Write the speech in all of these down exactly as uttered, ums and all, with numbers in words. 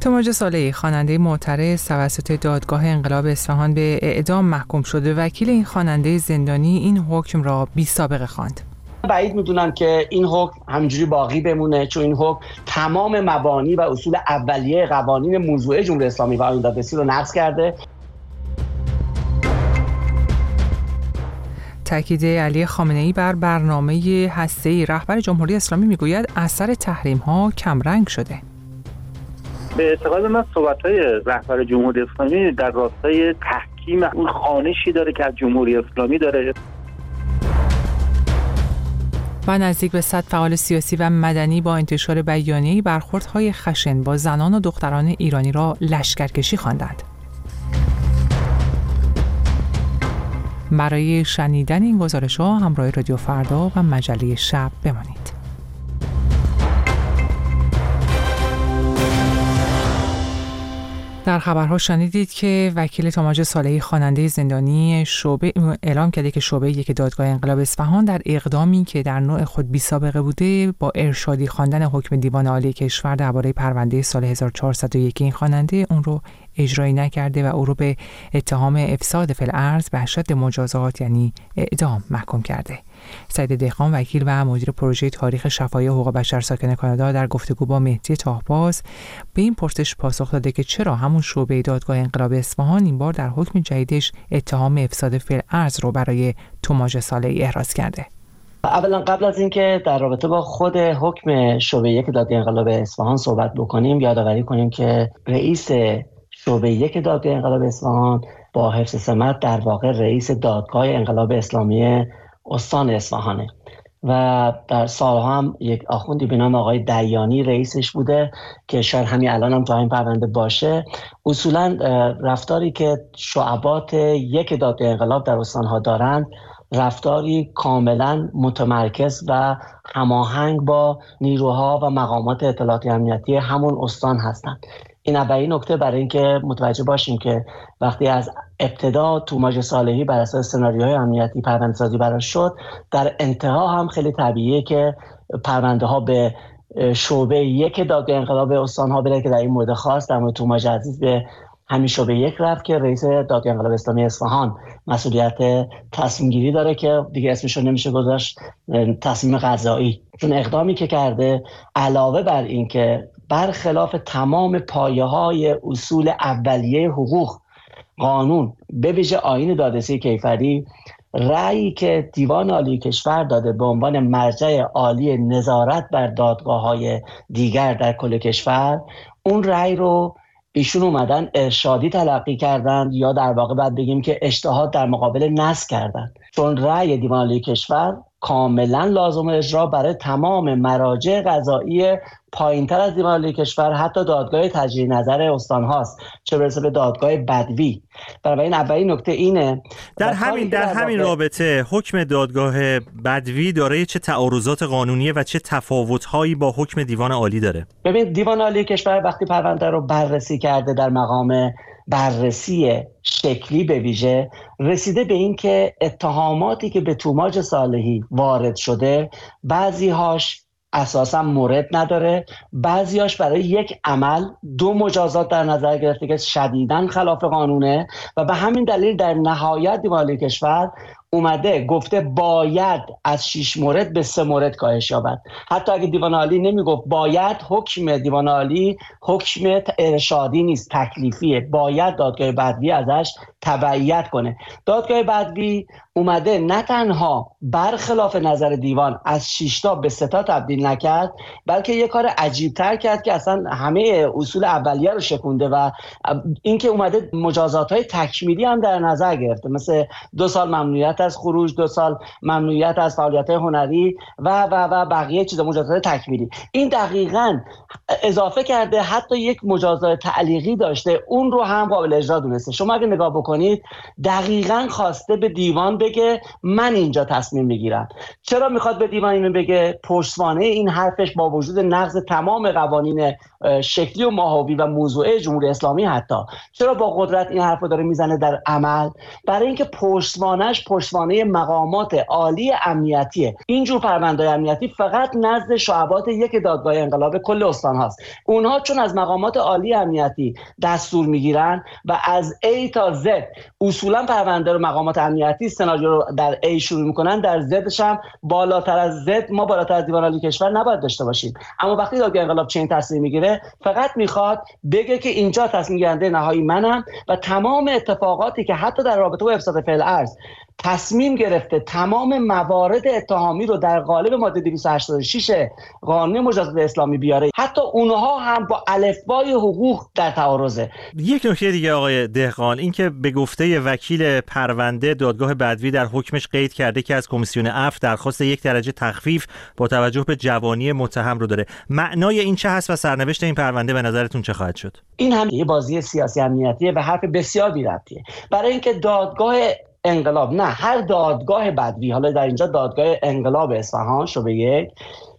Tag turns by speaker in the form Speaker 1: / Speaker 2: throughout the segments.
Speaker 1: توماج صالحی خواننده معترض توسط دادگاه انقلاب اصفهان به اعدام محکوم شده. وکیل این خواننده زندانی این حکم را بی سابقه خواند.
Speaker 2: بعید میدونم که این حکم همینجوری باقی بمونه، چون این حکم تمام مبانی و اصول اولیه قوانین موضوعه جمهوری اسلامی و آیین دادرسی رو نقض کرده.
Speaker 1: تاکید علی خامنه‌ای بر برنامه هسته‌ای رهبر جمهوری اسلامی میگوید اثر تحریم‌ها کمرنگ شده.
Speaker 3: به اعتقاد من صحبت‌های رهبر جمهوری اسلامی در راستای تحکیم اون خوانشی داره که از جمهوری اسلامی داره.
Speaker 1: و نزدیک به صد فعال سیاسی و مدنی با انتشار بیانیه‌ای برخوردهای خشن با زنان و دختران ایرانی را لشکرکشی خواندند. برای شنیدن این گزارش‌ها همراه رادیو فردا و مجله شب بمانید. در خبرها شنیدید که وکیل توماج صالحی خواننده زندانی شعبه اعلام کرده که شعبه یک دادگاه انقلاب اصفهان در اقدامی که در نوع خود بی سابقه بوده با ارشادی خواندن حکم دیوان عالی کشور درباره پرونده سال هزار و چهارصد و یک این خواننده اون رو اجرایی نکرده و او رو به اتهام افساد فی الارض به اشد مجازات یعنی اعدام محکوم کرده. سعید دهقان وکیل و مدیر پروژه تاریخ شفاهی حقوق بشر ساکن کانادا در گفتگو با مهدی طاهباز به این پرسش پاسخ داده که چرا همون شعبه دادگاه انقلاب اصفهان این بار در حکم جدیدش اتهام افساد فی الارض رو برای توماج صالحی احراز کرده.
Speaker 2: اولا قبل از اینکه در رابطه با خود حکم شعبه یک دادگاه انقلاب اصفهان صحبت بکنیم، یادآوری کنیم که رئیس شعبه یک دادگاه انقلاب اصفهان با حفظ سمت در واقع رئیس دادگاه انقلاب اسلامی استان اصفهانه و در سالها هم یک آخوندی به نام آقای دیانی رئیسش بوده که شاید همین الان هم تو این پرونده باشه. اصولا رفتاری که شعبات یک دادگاه انقلاب در استانها دارند رفتاری کاملا متمرکز و هماهنگ با نیروها و مقامات اطلاعاتی امنیتی همون استان هستند. این اولین نکته برای اینکه متوجه باشیم که وقتی از ابتدا توماج صالحی بر اساس سناریوهای امنیتی پرونده‌سازی براش شد، در انتها هم خیلی طبیعیه که پرونده ها به شعبه یک دادگاه انقلاب استان‌ها بره که در این مورد خاص در مورد توماج عزیز به همین شعبه یک رفت که رئیس دادگاه انقلاب اسلامی اصفهان مسئولیت تصمیم گیری داره که دیگه اسمش رو نمیشه گذاشت تصمیم قضایی، چون اقدامی که کرده علاوه بر این که برخلاف تمام پایه‌های اصول اولیه حقوق قانون به ویژه آیین دادرسی کیفری، رأیی که دیوان عالی کشور داده به عنوان مرجع عالی نظارت بر دادگاه‌های دیگر در کل کشور، اون رأی رو ایشون اومدن ارشادی تلقی کردند یا در واقع باید بگیم که اجتهاد در مقابل نص کردند، چون رأی دیوان عالی کشور کاملا لازم اجرا برای تمام مراجع قضایی پایینتر از دیوان عالی کشور، حتی دادگاه تجدید نظر استان هاست، چه برسه به دادگاه بدوی. برای این اولین نکته اینه.
Speaker 4: در همین در همین رابطه حکم دادگاه بدوی داره چه تعارضات قانونیه و چه تفاوت‌هایی با حکم دیوان عالی داره؟
Speaker 2: ببین، دیوان عالی کشور وقتی پرونده رو بررسی کرده در مقام بررسی شکلی به ویژه رسیده به این که اتهاماتی که به توماج صالحی وارد شده بعضی‌هاش اساسا مورد نداره، بعضیاش برای یک عمل دو مجازات در نظر گرفته که شدیداً خلاف قانونه و به همین دلیل در نهایت دیوان عالی کشور اومده گفته باید از شش مورد به سه مورد کاهش یابد. حتی اگه دیوان عالی نمیگفت باید، حکم دیوان عالی حکم ارشادی نیست، تکلیفیه، باید دادگاه بدوی ازش تبعیت کنه. دادگاه بدوی اومده نه تنها برخلاف نظر دیوان از شش تا به سه تا تبدیل نکرد، بلکه یه کار عجیب تر کرد که اصلا همه اصول اولیه رو شکونده و اینکه اومده مجازات های تکمیلی هم در نظر گرفته، مثل دو سال ممنوعیت از خروج، دو سال ممنوعیت از فعالیت هنری و و و بقیه چیزا، مجازات تکمیلی. این دقیقاً اضافه کرده حتی یک مجازات تعلیقی داشته، اون رو هم قابل اجرا دونسته. شما اگه نگاه بکنید دقیقاً خواسته به دیوان بگه من اینجا تصمیم میگیرم. چرا میخواد به دیوان اینو بگه؟ پشتوانه این حرفش با وجود نقض تمام قوانین شکلی و ماهوی و موضوعه جمهوری اسلامی، حتی چرا با قدرت این حرفو داره میزنه در عمل؟ برای اینکه پشتوانهش پشتوانه پشتوانه مقامات عالی امنیتیه. اینجور پرونده‌های امنیتی فقط نزد شعبات یک دادگاه انقلاب کل استان هاست. اونها چون از مقامات عالی امنیتی دستور میگیرن و از A تا Z اصولا پرونده رو مقامات امنیتی سناریو رو در A شروع میکنن، در زدش هم بالاتر از Z ما بالاتر از دیوان عالی کشور نباید داشته باشیم. اما وقتی دادگاه انقلاب چنین تصمیم میگیره فقط میخواد بگه که اینجا تصمیم گیرنده نهایی منم و تمام اتفاقاتی که حتی در رابطه با افساد فعل ارز تصمیم گرفته تمام موارد اتهامی رو در قالب ماده دویست و هشتاد و شش قانون مجازات اسلامی بیاره، حتی اونها هم با الفبای حقوق در تعارضه.
Speaker 4: یک نکته دیگه آقای دهقان، این که به گفته وکیل پرونده دادگاه بدوی در حکمش قید کرده که از کمیسیون عفو درخواست یک درجه تخفیف با توجه به جوانی متهم رو داره، معنای این چه هست و سرنوشت این پرونده به نظرتون چه خواهد شد؟
Speaker 2: این هم یه بازی سیاسی امنیتیه و حرف بسیار بی‌ربطیه، برای اینکه دادگاه انقلاب، نه هر دادگاه بدوی، حالا در اینجا دادگاه انقلاب اصفهان شعبه یک،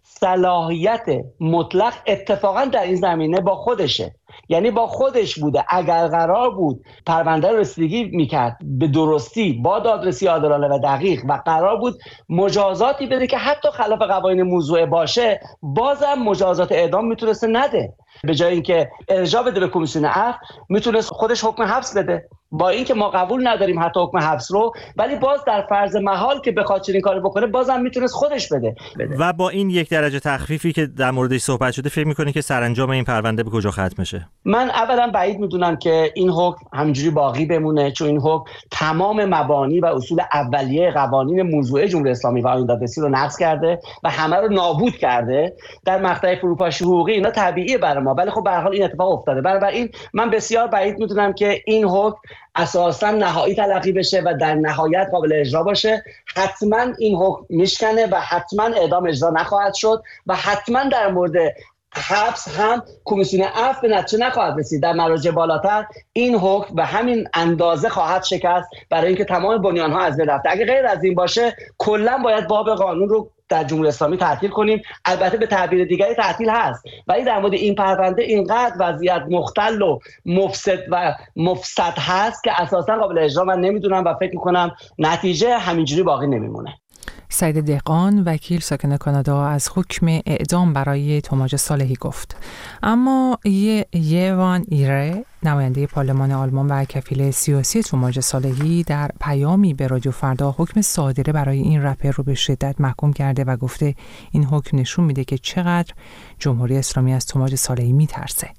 Speaker 2: صلاحیت مطلق اتفاقا در این زمینه با خودشه، یعنی با خودش بوده. اگر قرار بود پرونده رو رسیدگی میکرد به درستی با دادرسی عادلانه و دقیق و قرار بود مجازاتی بده که حتی خلاف قوانین موضوعه باشه، بازم مجازات اعدام میتونسته نده. به جای اینکه ارجاع بده به کمیسیون عفو میتونست خودش حکم حبس بده، با اینکه ما قبول نداریم حتی حکم حبس رو، ولی باز در فرض محال که بخواد چنین کاری بکنه بازم میتونست خودش بده. بده
Speaker 4: و با این یک درجه تخفیفی که در موردش صحبت شده فکر میکنه که سرانجام این پرونده به کجا ختم میشه؟
Speaker 2: من اولا بعید میدونم که این حکم همینجوری باقی بمونه، چون این حکم تمام مبانی و اصول اولیه قوانین موضوعه جمهوری اسلامی و آیین دادرسی رو نقض کرده و همه رو نابود کرده. در مقطع فروپاشی حقوقی اینا طبیعیه برای ما، ولی خب به هر حال این اتفاق افتاده. بنابراین من بسیار بعید میدونم که این حکم اساساً نهایی تلقی بشه و در نهایت قابل اجرا باشه. حتما این حکم میشکنه و حتما اعدام اجرا نخواهد شد و حتما در مورد حبس هم کمیسیون عفو به نتیجه نخواهد رسید. در مراجع بالاتر این حکم به همین اندازه خواهد شکست برای اینکه تمام بنیان‌ها از بین رفته. اگه غیر از این باشه کلا باید باب قانون رو در جمهوری اسلامی تعطیل کنیم. البته به تعبیر دیگری تعطیل هست، ولی در مورد این پرونده اینقدر وضعیت مختل و مفسد و مفسد هست که اساسا قابل اجرا من نمیدونم و فکر میکنم نتیجه همینجوری باقی نمیمونه.
Speaker 1: سعید دهقان، وکیل ساکن کانادا، از حکم اعدام برای توماج صالحی گفت. اما یه یوان ایره، نماینده پارلمان آلمان و کفیل سیاسی توماج صالحی، در پیامی به رادیو فردا حکم صادره برای این رپر رو به شدت محکوم کرده و گفته این حکم نشون میده که چقدر جمهوری اسلامی از توماج صالحی میترسه.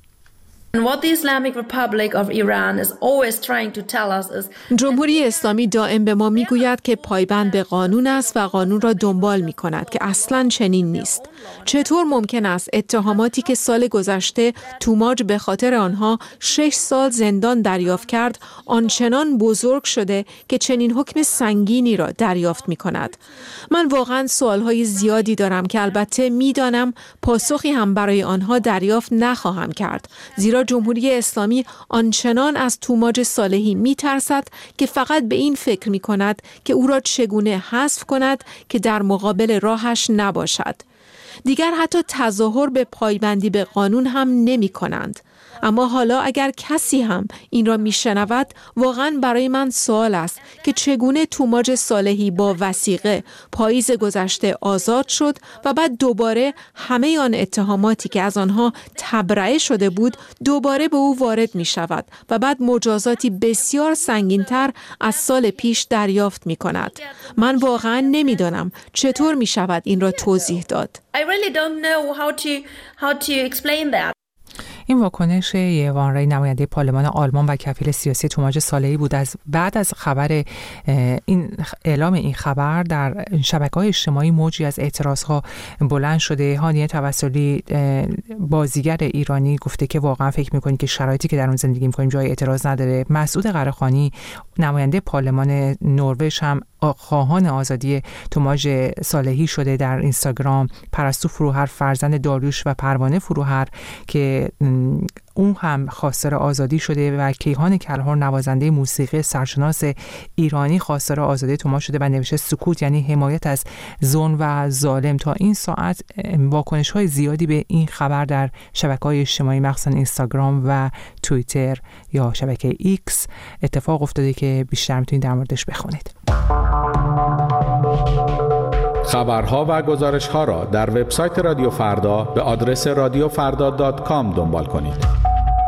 Speaker 5: جمهوری اسلامی دائم به ما میگوید که پایبند به قانون است و قانون را دنبال میکند که اصلاً چنین نیست. چطور ممکن است اتهاماتی که سال گذشته توماج به خاطر آنها شش سال زندان دریافت کرد آنچنان بزرگ شده که چنین حکم سنگینی را دریافت میکند؟ من واقعاً سوالهای زیادی دارم که البته میدانم پاسخی هم برای آنها دریافت نخواهم کرد، زیرا جمهوری اسلامی آنچنان از توماج صالحی میترسد که فقط به این فکر میکند که او را چگونه حذف کند که در مقابل راهش نباشد. دیگر حتی تظاهر به پایبندی به قانون هم نمی کنند. اما حالا اگر کسی هم این را میشنود، واقعا برای من سوال است که چگونه توماج صالحی با وثیقه پاییز گذشته آزاد شد و بعد دوباره همه آن اتهاماتی که از آنها تبرئه شده بود دوباره به او وارد می شود و بعد مجازاتی بسیار سنگین‌تر از سال پیش دریافت می کند. من واقعا نمیدانم چطور می شود این را توضیح داد.
Speaker 6: I really don't know how to how to explain that.
Speaker 1: این واکنش یوان ری، نماینده پارلمان آلمان و کفیل سیاسی توماج صالحی بود. از بعد از خبر این اعلام این خبر در شبکه‌های اجتماعی موجی از اعتراضها بلند شده. هانیه توسلی، بازیگر ایرانی، گفته که واقعا فکر می‌کنی که شرایطی که در اون زندگی می‌کنیم جای اعتراض نداره. مسعود قره‌خانی، نماینده پارلمان نروژ، هم خواهان آزادی توماج صالحی شده. در اینستاگرام پرستو فروهر، فرزند داریوش و پروانه فروهر که اون هم خواستار آزادی شده، و کیهان کلهر، نوازنده موسیقی سرشناس ایرانی، خواستار آزادی توماج شده و نوشته سکوت یعنی حمایت از ظلم و ظالم. تا این ساعت واکنش‌های زیادی به این خبر در شبکه‌های اجتماعی مخصوصا اینستاگرام و توییتر یا شبکه ایکس اتفاق افتاده که بیشتر میتونید در موردش بخونید.
Speaker 7: خبرها و گزارش‌ها را در وبسایت رادیو فردا به آدرس رادیو فردا دات کام دنبال کنید.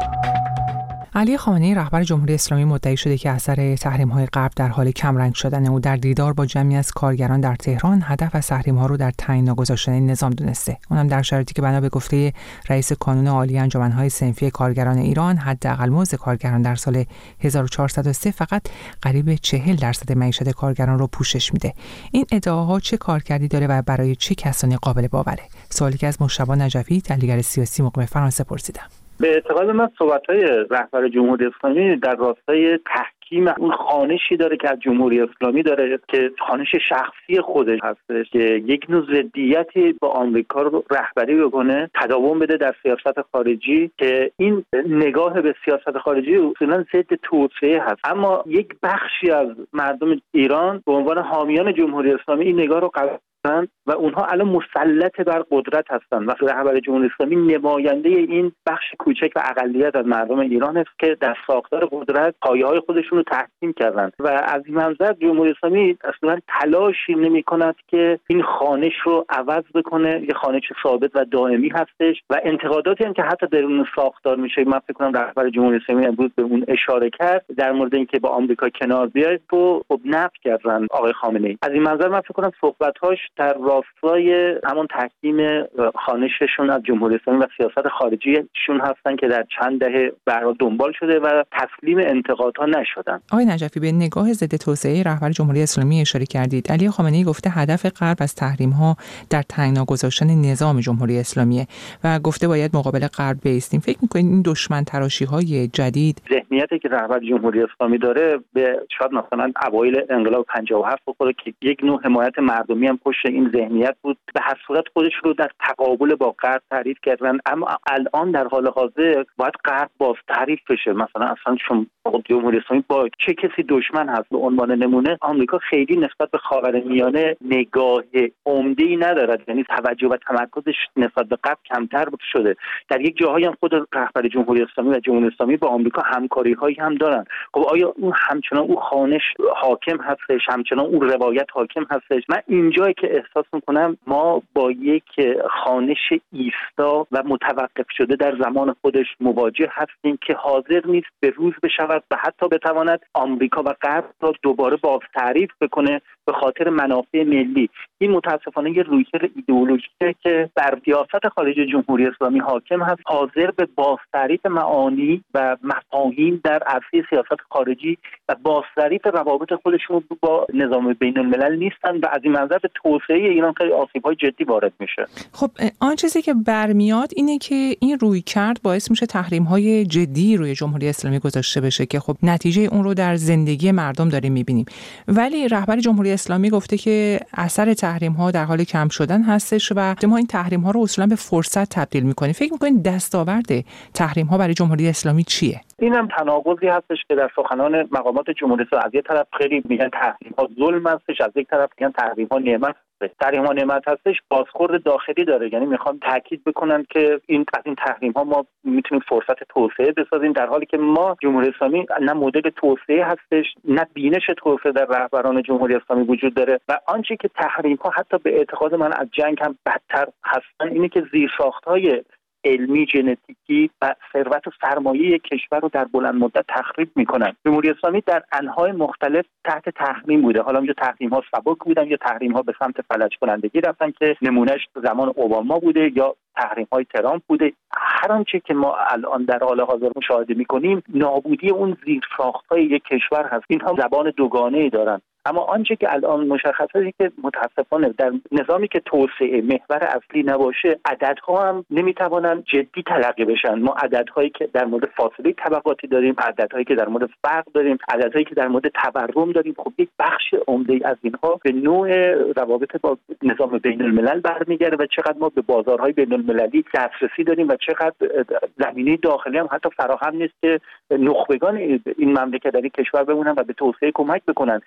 Speaker 1: علی خامنه‌ای رهبر جمهوری اسلامی مدعی شده که اثر تحریم‌های غرب در حال کمرنگ شدن او در دیدار با جمعی از کارگران در تهران هدف از تحریم‌ها رو در تنگنا گذاشتن نظام دونسته. اونم در شرایطی که بنا به گفته رئیس کانون عالی انجمن‌های صنفی کارگران ایران حداقل مزد کارگران در سال هزار و چهارصد و سه فقط قریب چهل درصد معیشت کارگران رو پوشش میده. این ادعاها چه کارکردی داره و برای چه کسانی قابل باوره؟ سوالی که از مجتبی نجفی تحلیلگر سیاسی مقیم فرانسه پرسیدم.
Speaker 3: به اعتقاد من صحبت‌های رهبر جمهوری اسلامی در راستای تحکیم اون خوانشی داره که از جمهوری اسلامی داره که خوانش شخصی خودش هستش که یک نوع ضدیتی با آمریکا رو رهبری بکنه، تداوم بده در سیاست خارجی، که این نگاه به سیاست خارجی اصولاً ضد توسعه هست. اما یک بخشی از مردم ایران به عنوان حامیان جمهوری اسلامی این نگاه رو قبول و اونها الان مسلط بر قدرت هستند و رهبر جمهوری اسلامی نماینده این بخش کوچک و اقلیت از مردم ایران است که در ساختار قدرت پایه‌های خودشون رو تحکیم کردند و از این منظر جمهوری اسلامی اصلا تلاشی نمی‌کند که این خوانش رو عوض بکنه. یه خوانش ثابت و دائمی هستش و انتقاداتی هم که حتی درون ساختار میشه، من فکر کنم رهبر جمهوری اسلامی امروز به اون اشاره کرد در مورد اینکه با آمریکا کنار بیاید رو خب نفی کردن آقای خامنه‌ای. از این منظر من فکر کنم صحبت‌هاش در راستای همون تحکیم خوانششون از جمهوری اسلامی و سیاست خارجیشون هستن که در چند دهه برای دنبال شده و تسلیم انتقادها نشدن.
Speaker 1: آقای نجفی، به نگاه ضد توسعه رهبر جمهوری اسلامی اشاره کردید. علی خامنه‌ای گفته هدف غرب از تحریم‌ها در تنگنا گذاشتن نظام جمهوری اسلامی و گفته باید مقابل غرب بایستیم. فکر می‌کنید این دشمن تراشی‌های جدید،
Speaker 3: ذهنیتی که رهبر جمهوری اسلامی داره به شاید مثلا اوایل انقلاب پنجاه و هفت بخوره که یک نوع حمایت مردمی هم پشت این ذهنیت بود، به هر صورت خودش رو در تقابل با غرب تعریف کردن. اما الان در حال حاضر باید غرب باز تعریف بشه. مثلا اصلا شما جمهوری اسلامی با چه کسی دشمن هست؟ به عنوان نمونه آمریکا خیلی نسبت به خاورمیانه نگاه عمده‌ای ندارد، یعنی توجه و تمرکزش نسبت به غرب کمتر شده. در یک جاهایی هم خود رهبر جمهوری اسلامی و جمهوری اسلامی با آمریکا همکاری‌هایی هم دارن. خب آیا اون همچنان اون خوانش حاکم هستش، همچنان اون روایت حاکم هستش؟ من اینجایی که احساس میکنم ما با یک خوانش ایستا و متوقف شده در زمان خودش مواجه هستیم که حاضر نیست به روز بشود و حتی بتواند آمریکا و غرب را دوباره باز تعریف بکنه به خاطر منافع ملی. این متاسفانه یه رویکرد ایدئولوژیکه که بر سیاست خارجی جمهوری اسلامی حاکم هست، حاضر به باز تعریف معانی و مفاهیم در عرصه سیاست خارجی و باز تعریف روابط خودشون با نظام بین الملل نیستن و از این منظر به توسعه ایران خیلی آسیب‌های جدی وارد میشه.
Speaker 1: خب آن چیزی که برمیاد اینه که این رویکرد باعث میشه تحریم‌های جدی روی جمهوری اسلامی گذاشته بشه که خب نتیجه اون رو در زندگی مردم داریم میبینیم. ولی رهبر جمهوری اسلامی گفته که اثر تحریم‌ها در حال کم شدن هستش و ما این تحریم‌ها رو اصولا به فرصت تبدیل می‌کنیم. فکر می‌کنید دستاورد تحریم‌ها برای جمهوری اسلامی چیه؟
Speaker 3: اینم تناقضی هستش که در سخنان مقامات جمهوری اسلامی از یک طرف خیلی میگن تحریم‌ها ظلم هستش، از یک طرف میگن تحریم‌ها نعمت هستش. تحریم‌ها نعمت هستش بازخورد داخلی داره، یعنی میخوان تاکید بکنن که این از این تحریم‌ها ما میتونیم فرصت توسعه بسازیم، در حالی که ما جمهوری اسلامی نه مدل توسعه هستش نه بینش توسعه در رهبران جمهوری اسلامی وجود داره و آنچه که تحریم‌ها حتی به اعتقاد من از جنگ هم بدتر هستن اینه که زیرساخت‌های علمی، ژنتیکی و ثروت و سرمایه کشور رو در بلند مدت تخریب میکنن. جمهوری اسلامی در انواع مختلف تحت تحریم بوده، حالا اونجا تحریم ها سبک بودن یا تحریم ها به سمت فلج کنندگی رفتن که نمونهش زمان اوباما بوده یا تحریم های ترامپ بوده. هر آنچه که ما الان در حال حاضر مشاهده میکنیم نابودی اون زیرساخت های یک کشور هست. اینها زبان دوگانه‌ای دارن. اما آنچه که الان مشخصه که متاسفانه در نظامی که توسعه محور اصلی نباشه عددها هم نمیتوانن جدی تلقی بشن. ما عددهایی که در مورد فاصله طبقاتی داریم، عددهایی که در مورد فقر داریم، عددهایی که در مورد تورم داریم، خب یک بخش عمده از اینها به نوع روابط با نظام بین الملل برمیگرده و چقدر ما به بازارهای بین المللی دسترسی داریم و چقدر زمینه داخلی هم حتی فراهم نیست که نخبگان این مملکت در این کشور بمونن و به توسعه کمک بکنن. بحث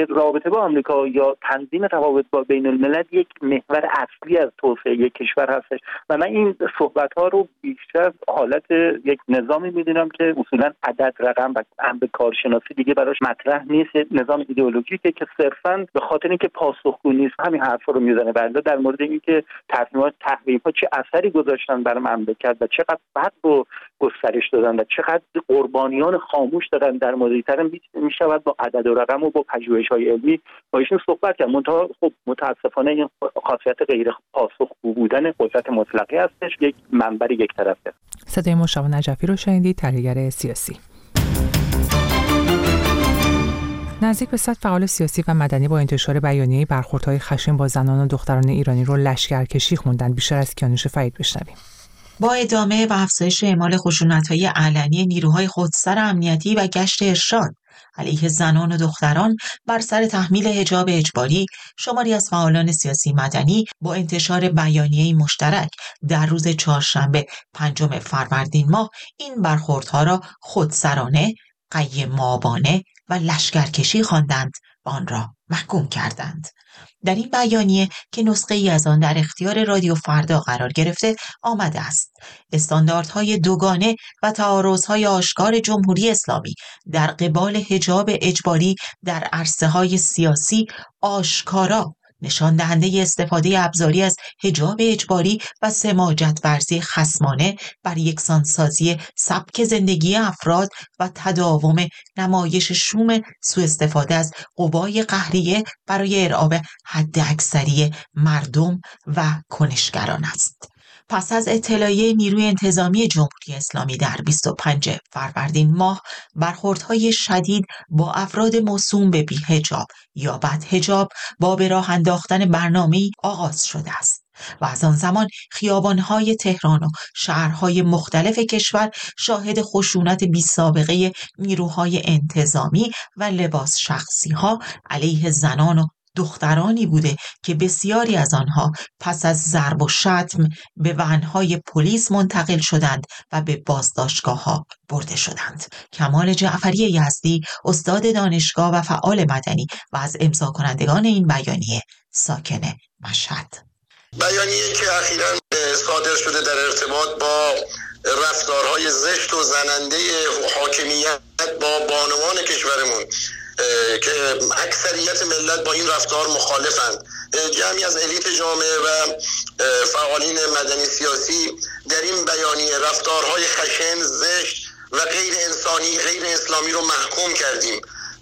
Speaker 3: رابطه با آمریکا یا تنظیم روابط با بین الملل یک محور اصلی از توسعه یک کشور هستش و من این صحبت‌ها رو بیشتر حالت یک نظامی می‌دونم که اصولاً عدد رقم و امر کارشناسی دیگه براش مطرح نیست، نظام ایدئولوژیکه که صرفاً به خاطر اینکه پاسخگو نیست همین حرفا رو میزنه. بنده در مورد اینکه تحریم‌ها تحریم‌ها چه اثری گذاشتن بر مملکت و چقدر بعد رو گسترش دادن و چقدر قربانیان خاموش دادن در مدیریتر میشود با عدد و رقم و با پژوهش‌های علمی با ایشون صحبت کرد. منتها خب متاسفانه این خاصیت غیر پاسخگو بودن قدرت مطلقه هستش، یک منبر یک طرفه.
Speaker 1: صدای مشتاق نجفی رو شنیدید، تحلیلگر سیاسی. نزدیک به صد فعال سیاسی و مدنی با انتشار بیانیه برخوردهای خشن با زنان و دختران ایرانی رو لشکرکشی خوندن. بیشتر از کیانوش فرید بشنویم.
Speaker 8: با ادامه و افزایش اعمال خشونت‌های علنی نیروهای خودسر امنیتی و گشت ارشاد علیه زنان و دختران بر سر تحمیل حجاب اجباری، شماری از فعالان سیاسی مدنی با انتشار بیانیه‌ای مشترک در روز چهارشنبه پنجم فروردین ماه این برخوردها را خودسرانه، قیم‌آبانه و لشکرکشی خواندند و آن را محکوم کردند. در این بیانیه که نسخه ای از آن در اختیار رادیو فردا قرار گرفته آمده است: استانداردهای دوگانه و تعارضهای آشکار جمهوری اسلامی در قبال حجاب اجباری در عرصه‌های سیاسی آشکارا نشان دهنده استفاده ابزاری از حجاب اجباری و سماجت ورزی خصمانه بر یکسانسازی سبک زندگی افراد و تداوم نمایش شوم سوء استفاده از قوای قهریه برای ارعاب حداکثری مردم و کنشگران است. پس از اطلاعیه نیروی انتظامی جمهوری اسلامی در بیست و پنجم فروردین ماه، برخوردهای شدید با افراد موسوم به بی‌حجاب یا بدحجاب با به راه انداختن برنامه‌ای آغاز شده است و از آن زمان خیابان‌های تهران و شهرهای مختلف کشور شاهد خشونت بی‌سابقه نیروهای انتظامی و لباس شخصی‌ها علیه زنان و دخترانی بوده که بسیاری از آنها پس از ضرب و شتم به ونهای پلیس منتقل شدند و به بازداشتگاه‌ها برده شدند. کمال جعفری یزدی، استاد دانشگاه و فعال مدنی و از امضا کنندگان این بیانیه، ساکن مشهد:
Speaker 9: بیانیه‌ای که اخیراً صادر شده در ارتباط با رفتارهای زشت و زننده حاکمیت با بانوان کشورمون که اکثریت ملت با این رفتار مخالفند، جمعی از الیت جامعه و فعالین مدنی سیاسی در این بیانیه رفتارهای خشن، زشت و غیر انسانی، غیر اسلامی رو محکوم کردیم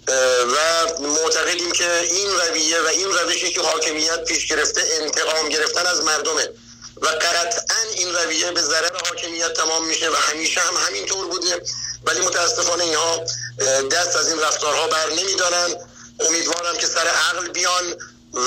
Speaker 9: و معتقدیم که این رویه و این روشی که حاکمیت پیش گرفته انتقام گرفتن از مردمه و قطعاً این رویه به ضرر حاکمیت تمام میشه و همیشه هم همین طور بوده، ولی متاسفانه اینها دست از این رفتارها بر نمیدارن. امیدوارم که سر عقل بیان و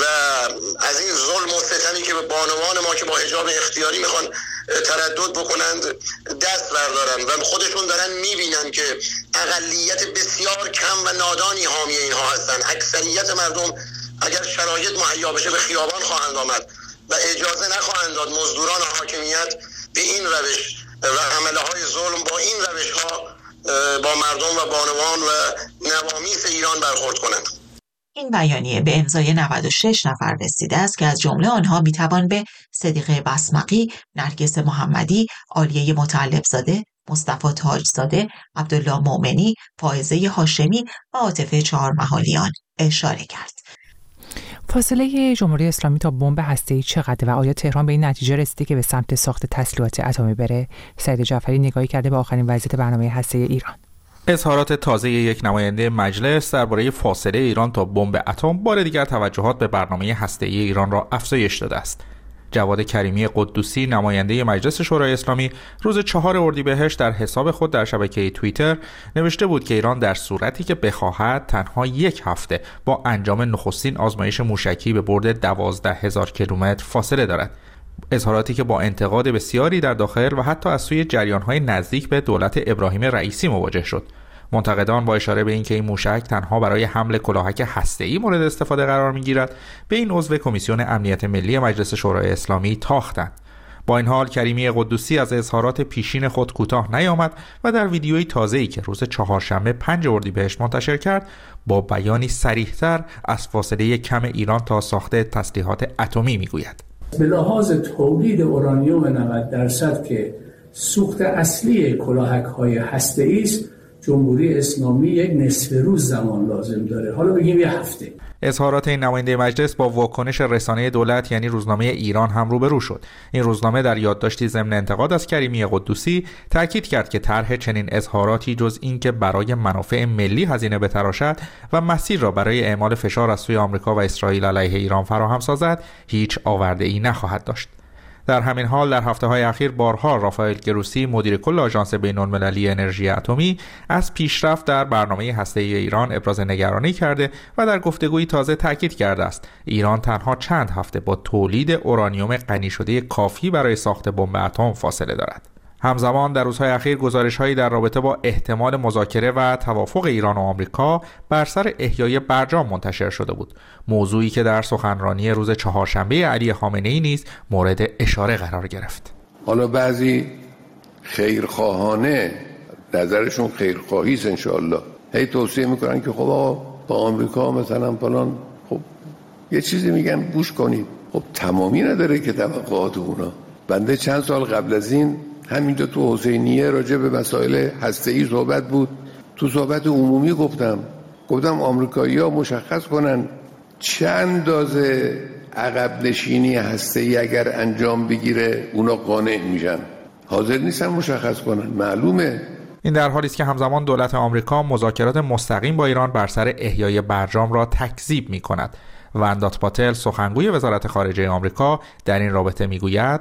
Speaker 9: از این ظلم و ستمی که به بانوان ما که با حجاب اختیاری میخوان تردد بکنند دست بردارن و خودشون دارن میبینن که اقلیت بسیار کم و نادانی حامی اینها هستن. اکثریت مردم اگر شرایط مهیا بشه به خیابان خواهند آمد و اجازه نخواهند داد مزدوران حاکمیت به این روش و عمله های ظلم با این روش ها با مردم و بانوان و نوامیس ایران برخورد کنند.
Speaker 8: این بیانیه به امضای نود و شش نفر رسیده است که از جمله آنها میتوان به صدیقه بسمقی، نرگس محمدی، عالیه مطلبزاده، مصطفی تاجزاده، عبدالله مومنی، فائزه هاشمی و عاطفه چهارمحالیان اشاره کرد.
Speaker 1: فاصله جمهوری اسلامی تا بمب هسته‌ای چقدر و آیا تهران به این نتیجه رسیده که به سمت ساخت تسلیحات اتمی بره؟ سعید جعفری نگاهی کرده به آخرین وضعیت برنامه هسته‌ای ایران.
Speaker 7: اظهارات تازه یک نماینده مجلس درباره فاصله ایران تا بمب اتم بار دیگر توجهات به برنامه هسته‌ای ایران را افزایش داده است. جواد کریمی قدوسی، نماینده مجلس شورای اسلامی، روز چهار اردیبهشت در حساب خود در شبکه توییتر نوشته بود که ایران در صورتی که بخواهد تنها یک هفته با انجام نخستین آزمایش موشکی به بعد دوازده هزار کیلومتر فاصله دارد. اظهاراتی که با انتقاد بسیاری در داخل و حتی از سوی جریان‌های نزدیک به دولت ابراهیم رئیسی مواجه شد. منتقدان با اشاره به اینکه این موشک تنها برای حمل کلاهک هسته‌ای مورد استفاده قرار می‌گیرد، به این عضو کمیسیون امنیت ملی مجلس شورای اسلامی تاختند. با این حال کریمی قدوسی از اظهارات پیشین خود کوتاه نیامد و در ویدیویی تازه‌ای که روز چهارشنبه پنج اردیبهشت منتشر کرد با بیانی صریح‌تر از فاصله کم ایران تا ساخت تسلیحات اتمی میگوید.
Speaker 10: به لحاظ تولید اورانیوم نود درصد که سوخت اصلی کلاهک‌های هسته‌ای است، جمهوری اسلامی یک نصف روز زمان لازم داره، حالا بگیم یه هفته.
Speaker 7: اظهارات این نماینده مجلس با واکنش رسانه دولت یعنی روزنامه ایران هم روبرو شد. این روزنامه در یادداشتی ضمن انتقاد از کریمی قدوسی تاکید کرد که طرح چنین اظهاراتی جز اینکه برای منافع ملی هزینه بتراشد و مسیر را برای اعمال فشار از سوی آمریکا و اسرائیل علیه ایران فراهم سازد، هیچ آورده‌ای نخواهد داشت. در همین حال در هفته‌های اخیر بارها رافائل گروسی مدیر کل آژانس بین‌المللی انرژی اتمی از پیشرفت در برنامه هسته‌ای ایران ابراز نگرانی کرده و در گفتگویی تازه تاکید کرده است ایران تنها چند هفته با تولید اورانیوم غنی شده کافی برای ساخت بمب اتم فاصله دارد. همزمان در روزهای اخیر گزارش‌هایی در رابطه با احتمال مذاکره و توافق ایران و آمریکا بر سر احیای برجام منتشر شده بود، موضوعی که در سخنرانی روز چهارشنبه علی خامنه‌ای نیز مورد اشاره قرار گرفت.
Speaker 11: حالا بعضی خیرخواهانه، نظرشون خیرخواهی است انشاءالله، هی توصیه میکنن که خب آقا با آمریکا مثلا فلان، خب یه چیزی میگن گوش کنید. خب تمامی نداره که توقعات اونا. بنده چند سال قبل از این همینجا تو حسینیه راجع به مسائل هسته‌ای صحبت بود، تو صحبت عمومی گفتم گفتم آمریکایی‌ها مشخص کنن چه اندازه عقب نشینی هسته‌ای اگر انجام بگیره اونا قانع میشن. حاضر نیستن مشخص کنن، معلومه.
Speaker 7: این در حالی است که همزمان دولت آمریکا مذاکرات مستقیم با ایران بر سر احیای برجام را تکذیب می‌کند. وندات پاتل سخنگوی وزارت خارجه آمریکا در این رابطه میگوید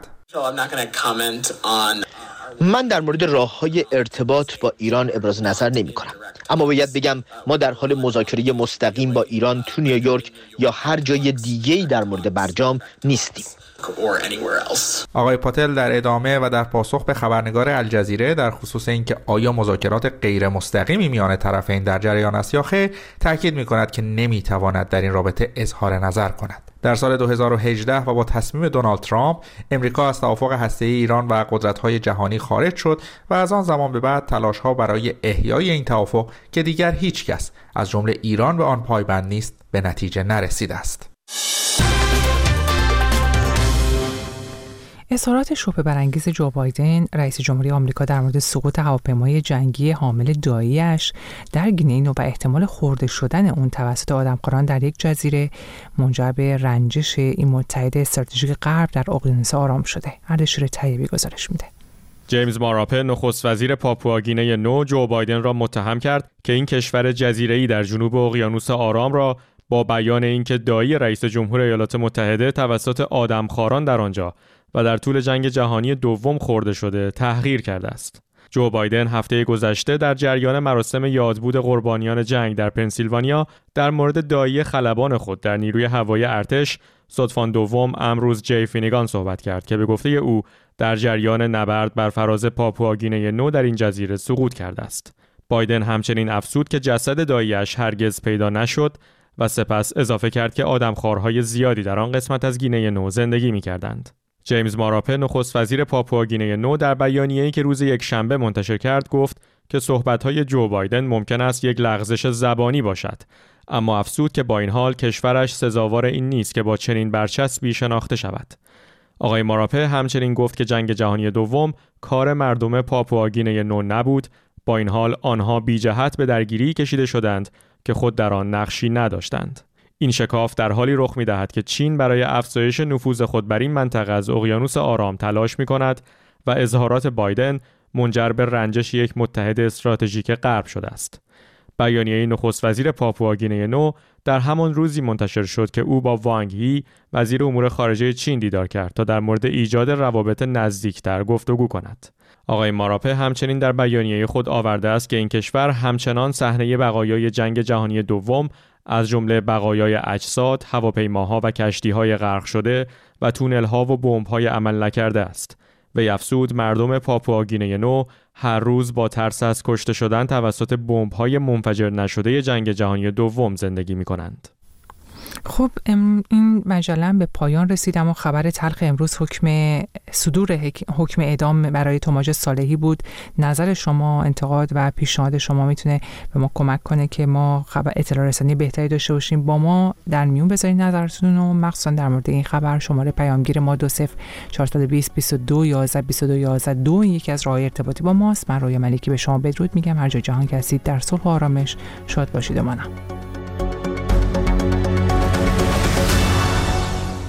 Speaker 12: من در مورد راه‌های ارتباط با ایران ابراز نظر نمی‌کنم، اما باید بگم ما در حال مذاکره مستقیم با ایران تو نیویورک یا هر جای دیگه‌ای در مورد برجام نیستیم.
Speaker 7: آقای پاتل در ادامه و در پاسخ به خبرنگار الجزیره در خصوص اینکه آیا مذاکرات غیر مستقیمی میان طرفین در جریان است یا خیر، تاکید می‌کند که نمی‌تواند در این رابطه اظهار نظر کند. در سال دو هزار و هجده و با تصمیم دونالد ترامپ، امریکا از توافق هسته‌ای ایران و قدرت‌های جهانی خارج شد و از آن زمان به بعد تلاش‌ها برای احیای این توافق که دیگر هیچ کس از جمله ایران به آن پایبند نیست به نتیجه نرسیده است.
Speaker 1: اظهارات شبهه برانگیز جو بایدن رئیس جمهوری آمریکا در مورد سقوط هواپیمای جنگی حامل داعیش در گینه و احتمال خورده شدن اون توسط آدمخواران در یک جزیره منجر به رنجش این متحد استراتژیک غرب در اقیانوس آرام شده. اردشیر طیبی گزارش میده.
Speaker 13: جیمز ماراپه نخست وزیر پاپوآگینه نو جو بایدن را متهم کرد که این کشور جزیره‌ای در جنوب اقیانوس آرام را با بیان اینکه داعی رئیس جمهور ایالات متحده توسط آدمخواران در آنجا و در طول جنگ جهانی دوم خورده شده تحقیر کرده است. جو بایدن هفته گذشته در جریان مراسم یادبود قربانیان جنگ در پنسیلوانیا در مورد داعی خلبان خود در نیروی هوایی ارتش سودفان دوم امروز جی فینیگان صحبت کرد که به گفته او در جریان نبرد بر فراز پاپوآگینه نو در این جزیره سقوط کرده است. بایدن همچنین افزود که جسد داعیش هرگز پیدا نشد و سپس اضافه کرد که آدمخوارهای زیادی در آن قسمت از گینه نو زندگی می‌کردند. جیمز ماراپه نخست وزیر پاپوآگینه نو در بیانیه‌ای که روز یکشنبه منتشر کرد گفت که صحبت‌های جو بایدن ممکن است یک لغزش زبانی باشد، اما افزود که با این حال کشورش سزاوار این نیست که با چنین برچسبی شناخته شود. آقای ماراپه همچنین گفت که جنگ جهانی دوم کار مردم پاپوآگینه نو نبود، با این حال آنها بی جهت به درگیری کشیده شدند که خود در آن نقشی نداشتند. این شکاف در حالی رخ می‌دهد که چین برای افزایش نفوذ خود بر این منطقه از اقیانوس آرام تلاش می‌کند و اظهارات بایدن منجر به رنجش یک متحد استراتژیک غرب شده است. بیانیه نخست وزیر پاپوآگینه نو در همان روزی منتشر شد که او با وانگ هی وزیر امور خارجه چین دیدار کرد تا در مورد ایجاد روابط نزدیکتر گفتگو کند. آقای ماراپه همچنین در بیانیه خود آورده است که این کشور همچنان صحنه بقایای جنگ جهانی دوم از جمله بقایای اجساد، هواپیماها و کشتی‌های غرق شده و تونل‌ها و بمب‌های عمل نکرده است. وی افزود مردم پاپوآگینه نو هر روز با ترس از کشته شدن توسط بمب‌های منفجر نشده جنگ جهانی دوم زندگی می‌کنند.
Speaker 1: خب این مجله به پایان رسیدم و خبر تلخ امروز حکم صدور حکم اعدام برای توماج صالحی بود. نظر شما، انتقاد و پیشنهاد شما میتونه به ما کمک کنه که ما خبر اطلاع رسانی بهتری داشته باشیم. با ما در میون بذارید نظرتون و مخصوصا در مورد این خبر. شماره پیامگیر ما دو صفر چهارصد و بیست بیست و دو یازده بیست و دو یازده دو یکی از راههای ارتباطی با ماست. من رویا ملکی به شما بدرود میگم. هر جا جهان که هستید در صلح و آرامش شاد باشید و مانم.